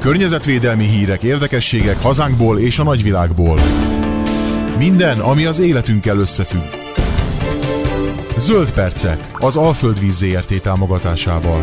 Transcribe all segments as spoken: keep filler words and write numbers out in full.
Környezetvédelmi hírek, érdekességek hazánkból és a nagyvilágból. Minden, ami az életünkkel összefügg. Zöld percek az Alföldvíz zé er té támogatásával.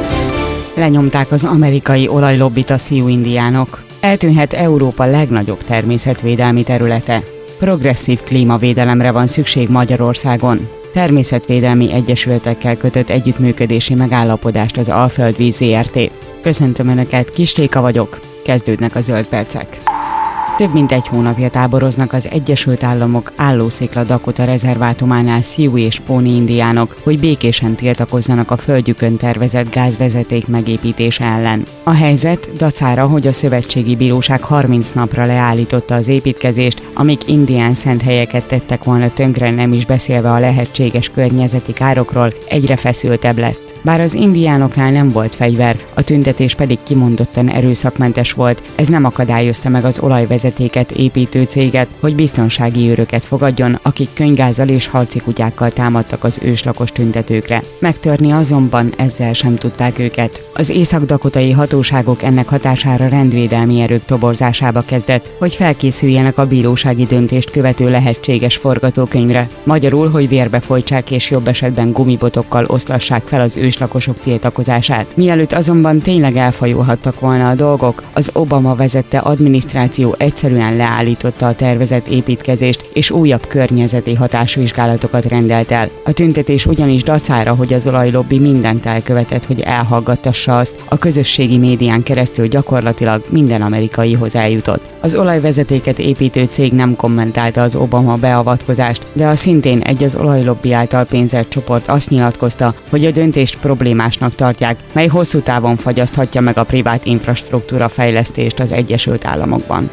Lenyomták az amerikai olajlobbit a Sioux indiánok. Eltűnhet Európa legnagyobb természetvédelmi területe. Progresszív klímavédelemre van szükség Magyarországon. Természetvédelmi egyesületekkel kötött együttműködési megállapodást az Alföldvíz zé er té. Köszöntöm Önöket, Kistéka vagyok, kezdődnek a zöld percek. Több mint egy hónapja táboroznak az Egyesült Államok Állószikla Dakota rezervátumánál Sioux és Pawnee indiánok, hogy békésen tiltakozzanak a földjükön tervezett gázvezeték megépítése ellen. A helyzet dacára, hogy a szövetségi bíróság harminc napra leállította az építkezést, amíg indián szent helyeket tettek volna tönkre, nem is beszélve a lehetséges környezeti károkról, egyre feszültebb lett. Bár az indiánoknál nem volt fegyver, a tüntetés pedig kimondottan erőszakmentes volt, ez nem akadályozta meg az olajvezetéket építő céget, hogy biztonsági őröket fogadjon, akik könyvgázzal és harci kutyákkal támadtak az őslakos tüntetőkre. Megtörni azonban ezzel sem tudták őket. Az észak-dakotai hatóságok ennek hatására rendvédelmi erők toborzásába kezdett, hogy felkészüljenek a bírósági döntést követő lehetséges forgatókönyvre. Magyarul, hogy vérbe folytsák és jobb esetben gumibotokkal oszlassák fel az ős lakosok tiltakozását. Mielőtt azonban tényleg elfajulhattak volna a dolgok, az Obama vezette adminisztráció egyszerűen leállította a tervezett építkezést, és újabb környezeti hatásvizsgálatokat rendelt el. A tüntetés ugyanis dacára, hogy az olajlobbi mindent elkövetett, hogy elhallgattassa azt, a közösségi médián keresztül gyakorlatilag minden amerikaihoz eljutott. Az olajvezetéket építő cég nem kommentálta az Obama beavatkozást, de a szintén egy az olajlobbi által pénzelt csoport azt nyilatkozta, hogy a döntést problémásnak tartják, mely hosszú távon fagyaszthatja meg a privát infrastruktúra fejlesztést az Egyesült Államokban.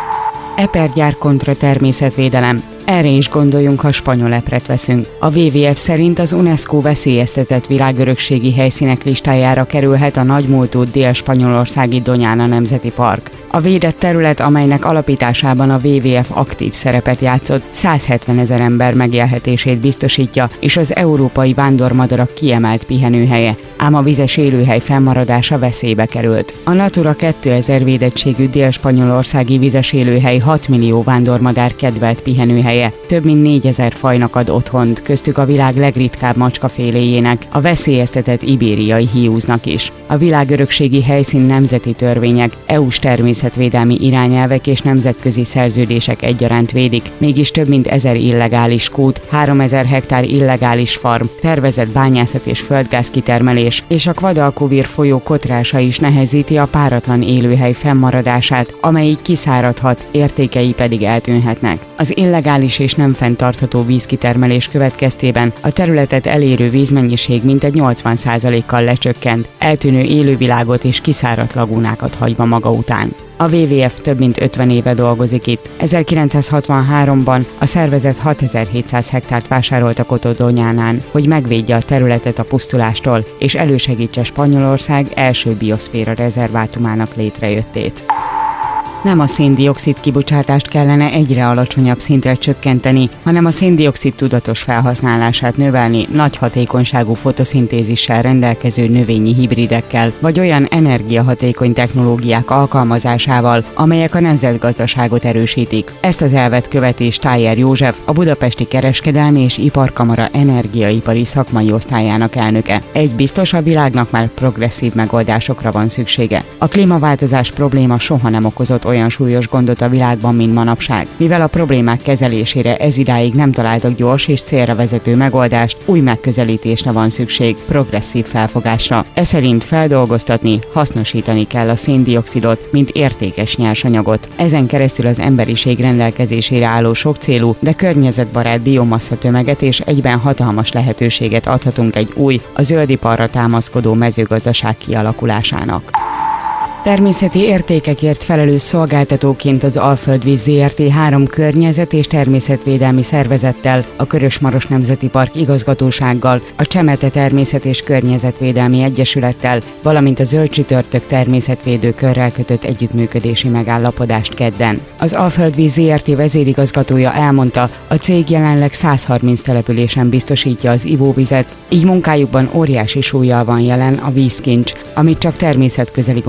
Epergyár kontra természetvédelem. Erre is gondoljunk, ha spanyol epret veszünk. A dupla vé vé ef szerint az UNESCO veszélyeztetett világörökségi helyszínek listájára kerülhet a nagymúltú dél-spanyolországi Doñana Nemzeti Park. A védett terület, amelynek alapításában a dupla vé vé ef aktív szerepet játszott, száz hetven ezer ember megélhetését biztosítja, és az európai vándormadarak kiemelt pihenőhelye, ám a vizes élőhely fennmaradása veszélybe került. A Natura kétezer védettségű dél-spanyolországi vizes élőhely hat millió vándormadár kedvelt pihenőhelye, több mint négyezer fajnak ad otthont, köztük a világ legritkább macskaféléjének, a veszélyeztetett ibériai hiúznak is. A világörökségi helyszín nemzeti törvények, é u-s természetvédelmi irányelvek és nemzetközi szerződések egyaránt védik, mégis több mint ezer illegális kút, háromezer hektár illegális farm, tervezett bányászat és földgáz kitermelés, és a Guadalquivir folyó kotrása is nehezíti a páratlan élőhely fennmaradását, amely így kiszáradhat, értékei pedig eltűnhetnek. Az illegális és nem fenntartható vízkitermelés következtében a területet elérő vízmennyiség mintegy nyolcvan százalékkal lecsökkent, eltűnő élővilágot és kiszáradt lagúnákat hagyva maga után. A dupla vé vé ef több mint ötven éve dolgozik itt. ezerkilencszázhatvanháromban a szervezet hatezer-hétszáz hektárt vásárolt a Coto Doñanán, hogy megvédje a területet a pusztulástól, és elősegítse Spanyolország első bioszféra rezervátumának létrejöttét. Nem a szén-dioxid kibocsátást kellene egyre alacsonyabb szintre csökkenteni, hanem a szén-dioxid tudatos felhasználását növelni nagy hatékonyságú fotoszintézissel rendelkező növényi hibridekkel, vagy olyan energiahatékony technológiák alkalmazásával, amelyek a nemzetgazdaságot erősítik. Ezt az elvet követi Stájer József, a Budapesti Kereskedelmi és Iparkamara energiaipari szakmai osztályának elnöke. Egy biztos, a világnak már progresszív megoldásokra van szüksége. A klímaváltozás probléma soha nem okozott olyan súlyos gondot a világban, mint manapság. Mivel a problémák kezelésére ezidáig nem találtak gyors és célra vezető megoldást, új megközelítésre van szükség, progresszív felfogásra. Ez szerint feldolgoztatni, hasznosítani kell a szén-dioxidot, mint értékes nyersanyagot. Ezen keresztül az emberiség rendelkezésére álló sokcélú, de környezetbarát biomassa tömeget és egyben hatalmas lehetőséget adhatunk egy új, a zöldiparra támaszkodó mezőgazdaság kialakulásának. Természeti értékekért felelős szolgáltatóként az Alföldvíz zé er té három környezet- és természetvédelmi szervezettel, a Körös-Maros Nemzeti Park igazgatósággal, a Csemete Természet- és Környezetvédelmi Egyesülettel, valamint a Zöld Csütörtök természetvédő körrel kötött együttműködési megállapodást kedden. Az Alföldvíz zé er té vezérigazgatója elmondta, a cég jelenleg száz harminc településen biztosítja az ivóvizet, így munkájukban óriási súllyal van jelen a vízkincs, amit csak természetközeli gondolkodás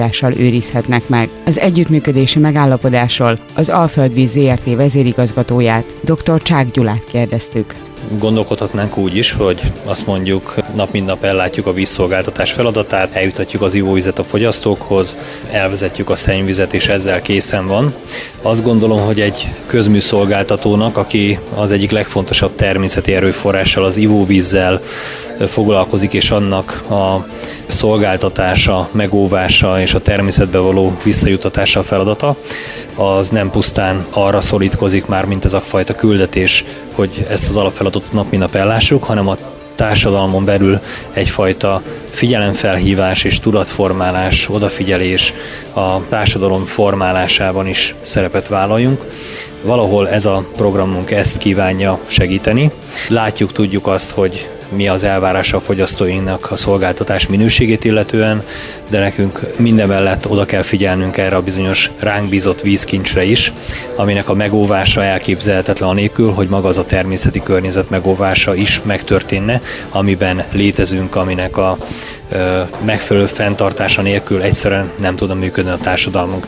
szabályozással őrizhetnek meg. Az együttműködési megállapodásról az Alföldvíz zé er té vezérigazgatóját, dr. Csák Gyulát kérdeztük. Gondolkodhatnánk úgy is, hogy azt mondjuk nap mint nap ellátjuk a vízszolgáltatás feladatát, eljutatjuk az ivóvizet a fogyasztókhoz, elvezetjük a szennyvizet, és ezzel készen van. Azt gondolom, hogy egy közműszolgáltatónak, aki az egyik legfontosabb természeti erőforrással, az ivóvízzel foglalkozik, és annak a szolgáltatása, megóvása és a természetbe való visszajutatása a feladata, az nem pusztán arra szorítkozik már, mint ez a fajta küldetés, hogy ezt az alapfeladatot nap mint nap ellássuk, hanem a társadalmon belül egyfajta figyelemfelhívás és tudatformálás, odafigyelés a társadalom formálásában is szerepet vállaljunk. Valahol ez a programunk ezt kívánja segíteni. Látjuk, tudjuk azt, hogy mi az elvárása a fogyasztóinknak a szolgáltatás minőségét illetően, de nekünk mindemellett oda kell figyelnünk erre a bizonyos ránk bízott vízkincsre is, aminek a megóvása elképzelhetetlen anélkül, hogy maga az a természeti környezet megóvása is megtörténne, amiben létezünk, aminek a ö, megfelelő fenntartása nélkül egyszerűen nem tud működni a társadalmunk.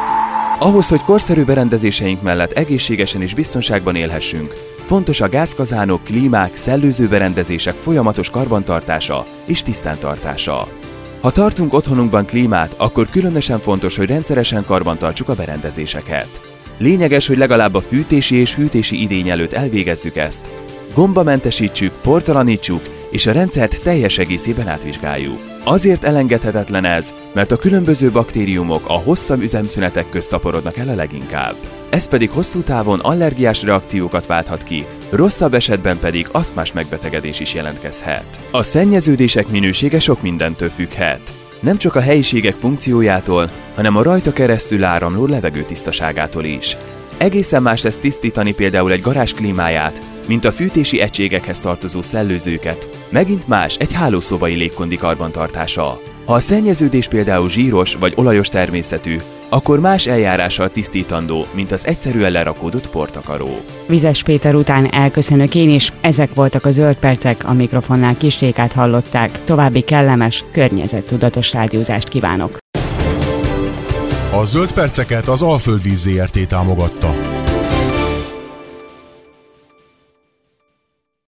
Ahhoz, hogy korszerű berendezéseink mellett egészségesen és biztonságban élhessünk, fontos a gázkazánok, klímák, szellőző berendezések folyamatos karbantartása és tisztántartása. Ha tartunk otthonunkban klímát, akkor különösen fontos, hogy rendszeresen karbantartsuk a berendezéseket. Lényeges, hogy legalább a fűtési és hűtési idény előtt elvégezzük ezt. Gombamentesítsük, portalanítsuk, és a rendszert teljes egészében átvizsgáljuk. Azért elengedhetetlen ez, mert a különböző baktériumok a hosszabb üzemszünetek közt szaporodnak el a leginkább. Ez pedig hosszú távon allergiás reakciókat válthat ki, rosszabb esetben pedig asztmás megbetegedés is jelentkezhet. A szennyeződések minősége sok mindentől függhet. Nem csak a helyiségek funkciójától, hanem a rajta keresztül áramló levegő tisztaságától is. Egészen más lesz tisztítani például egy garázs klímáját, mint a fűtési egységekhez tartozó szellőzőket, megint más egy hálószobai légkondi karbantartása. Ha a szennyeződés például zsíros vagy olajos természetű, akkor más eljárással tisztítandó, mint az egyszerűen lerakódott portakaró. Vizes Péter után elköszönök én is, ezek voltak a Zöld Percek, a mikrofonnál Kis Rékát hallották. További kellemes, környezettudatos rádiózást kívánok! A Zöld Perceket az Alföldvíz zé er té támogatta.